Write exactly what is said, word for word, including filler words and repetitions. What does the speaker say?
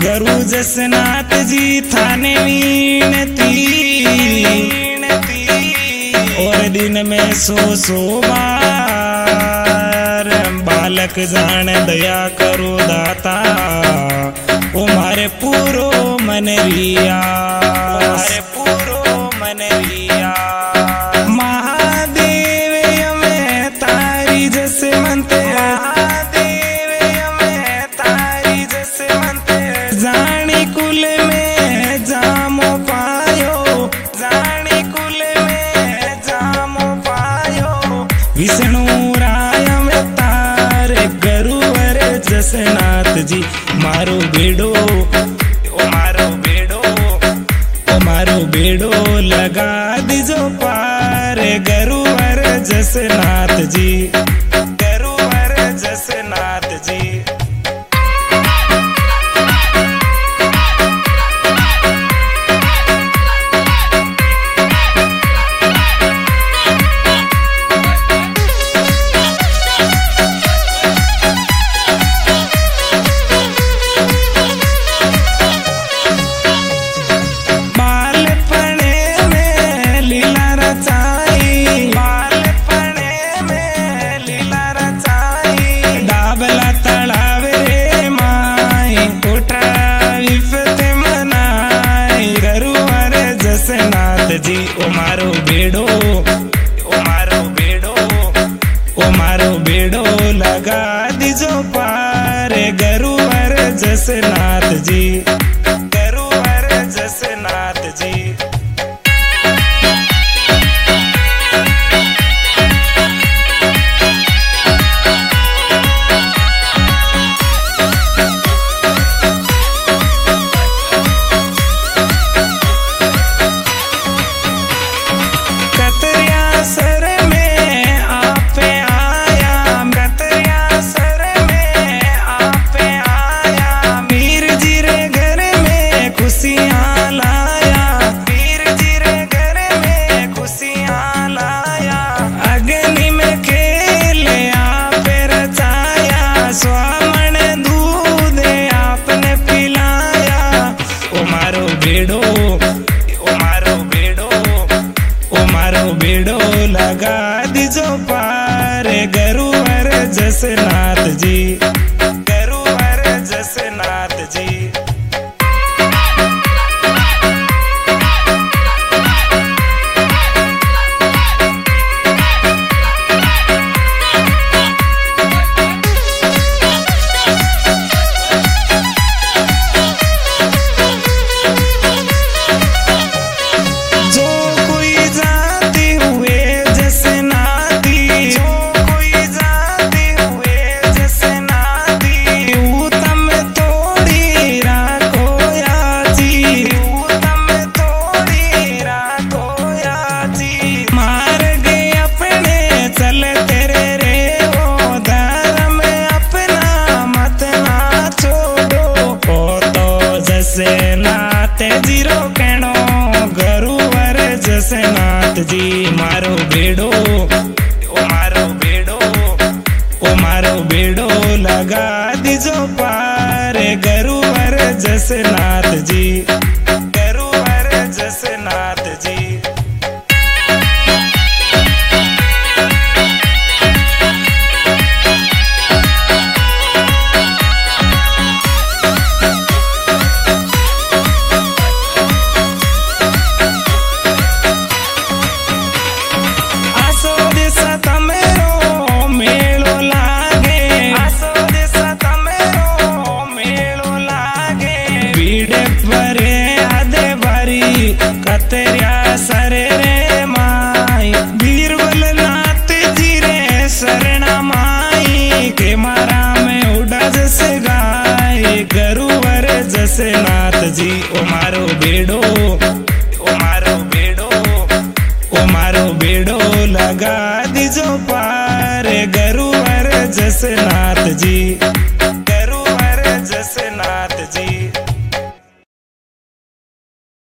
गुरु जसनाथ जी थाने विनती और दिन में सो सो बार बालक जान दया करो दाता ओ मारे पूरो मन रिया मारे पूरो मन रिया महादेव में तारी जैसे मनते महादेव में तारी जैसे मनते जानी कुल में जामो पायो जानी कुल में जामो पायो विष्णु राय में तारे गुरुवर जसनाथ जी मारो बेड़ो ओ मारो बेड़ो ओ मारो बेड़ो लगा दीजो पार गुरुवर जसनाथ जी गुरुवर जसनाथ जी जी ओ मारो बेड़ो ओ मारो बेड़ो ओ मारो बेड़ो लगा दीजो पार गुरुवर जसनाथ जी गुरुवर जसनाथ जी बेड़ो ओ मारो बेड़ो ओ मारो बेड़ो लगा दीजो पार गुरुवर जसनाथ जी गुरुवर जसनाथ जी जसनाथ जीरो कहनो गुरुवर जसनाथ जी मारो बेड़ो ओ मारो बेड़ो ओ मारो बेड़ो लगा दीजो पार गुरुवर जसनाथ जी गुरुवर जसनाथ जी कतरिया सरे रे माई बीरबल नाथ जी रे शरणा माई के मारा में उड़ा जस गाय गुरुवर जसनाथ जी ओ मारो बेड़ो ओ मारो बेड़ो ओ मारो बेड़ो लगा दीजो पार गुरुवर जसनाथ जी गुरुवर जसनाथ जी।